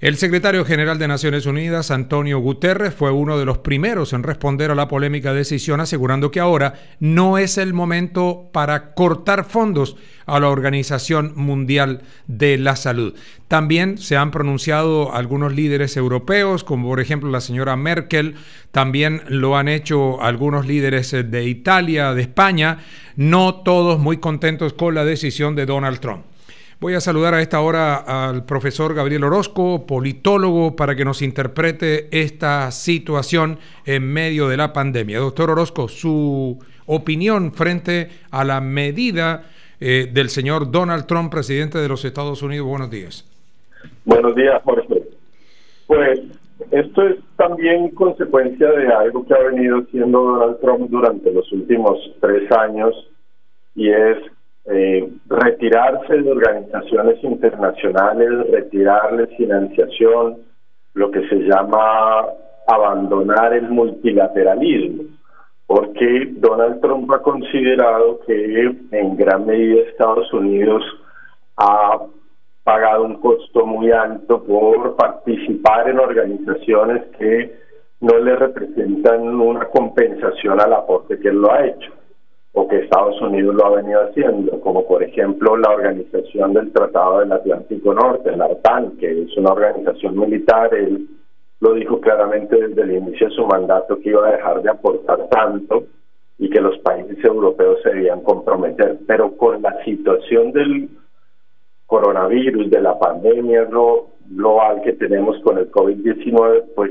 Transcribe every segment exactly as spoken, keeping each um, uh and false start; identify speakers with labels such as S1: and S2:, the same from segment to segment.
S1: El secretario general de Naciones Unidas, Antonio Guterres, fue uno de los primeros en responder a la polémica decisión, asegurando que ahora no es el momento para cortar fondos a la Organización Mundial de la Salud. También se han pronunciado algunos líderes europeos, como por ejemplo la señora Merkel, también lo han hecho algunos líderes de Italia, de España, no todos muy contentos con la decisión de Donald Trump. Voy a saludar a esta hora al profesor Gabriel Orozco, politólogo, para que nos interprete esta situación en medio de la pandemia. Doctor Orozco, su opinión frente a la medida eh, del señor Donald Trump, presidente de los Estados Unidos. Buenos días.
S2: Buenos días, Jorge. Pues esto es también consecuencia de algo que ha venido haciendo Donald Trump durante los últimos tres años y es Eh, retirarse de organizaciones internacionales, retirarles financiación, lo que se llama abandonar el multilateralismo, porque Donald Trump ha considerado que en gran medida Estados Unidos ha pagado un costo muy alto por participar en organizaciones que no le representan una compensación al aporte que él lo ha hecho, o que Estados Unidos lo ha venido haciendo, como por ejemplo la Organización del Tratado del Atlántico Norte, la OTAN, que es una organización militar. Él lo dijo claramente desde el inicio de su mandato que iba a dejar de aportar tanto y que los países europeos se debían comprometer, pero con la situación del coronavirus, de la pandemia global que tenemos con el COVID diecinueve, pues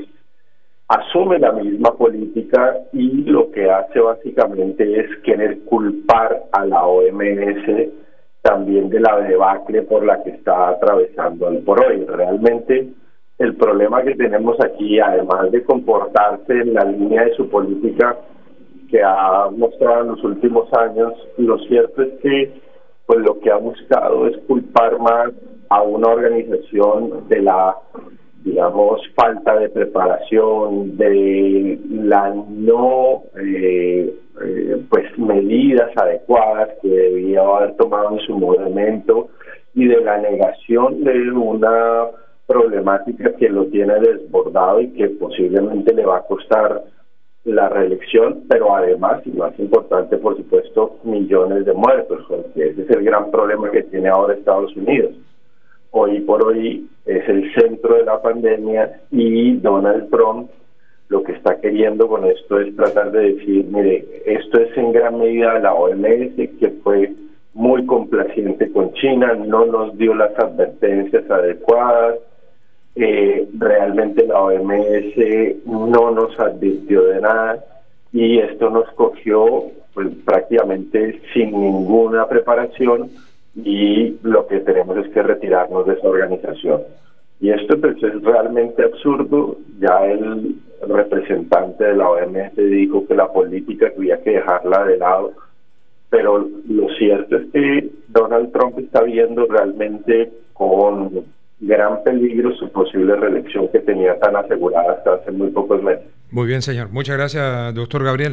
S2: asume la misma política y lo que hace básicamente es querer culpar a la O M S también de la debacle por la que está atravesando hoy por hoy. Realmente el problema que tenemos aquí, además de comportarse en la línea de su política que ha mostrado en los últimos años, lo cierto es que pues lo que ha buscado es culpar más a una organización de la digamos, falta de preparación, de la no eh, eh, pues medidas adecuadas que debía haber tomado en su momento y de la negación de una problemática que lo tiene desbordado y que posiblemente le va a costar la reelección, pero además, y más importante, por supuesto, millones de muertos, porque ese es el gran problema que tiene ahora Estados Unidos. Hoy por hoy es el centro de la pandemia y Donald Trump lo que está queriendo con esto es tratar de decir, mire, esto es en gran medida la O M S, que fue muy complaciente con China, no nos dio las advertencias adecuadas, eh, realmente la O M S no nos advirtió de nada y esto nos cogió pues, prácticamente sin ninguna preparación, y lo que tenemos es que retirarnos de esa organización. Y esto pues, es realmente absurdo. Ya el representante de la O M S dijo que la política había que dejarla de lado, pero lo cierto es que Donald Trump está viendo realmente con gran peligro su posible reelección que tenía tan asegurada hasta hace muy pocos meses.
S1: Muy bien, señor. Muchas gracias, doctor Gabriel.